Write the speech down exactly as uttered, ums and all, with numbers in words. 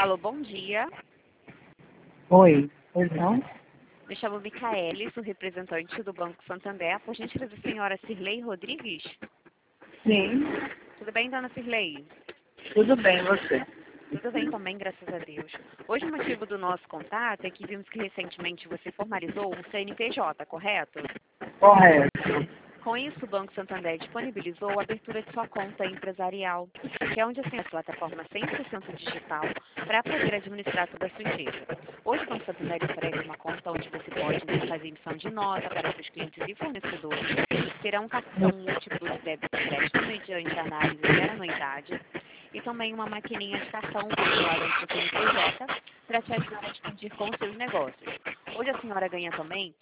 Alô, bom dia. Oi, pois não? Me chamo Micaele, sou representante do Banco Santander. Por gentileza, senhora Cirlei Rodrigues? Sim, Tudo bem, dona Cirlei? tudo bem, você? Tudo bem também, graças a Deus. Hoje o motivo do nosso contato é que vimos que recentemente você formalizou um C N P J, correto? Correto. Com isso, o Banco Santander disponibilizou a abertura de sua conta empresarial, que é onde assim, a plataforma cem por cento digital para poder administrar toda a sua empresa. Hoje, o Banco Santander oferece uma conta onde você pode então, fazer emissão de nota para seus clientes e fornecedores, terá um cartão múltiplo de débito e crédito mediante análise zero anuidade e também uma maquininha de cartão vinculada ao seu C N P J para te ajudar a expandir com os seus negócios. Hoje a senhora ganha também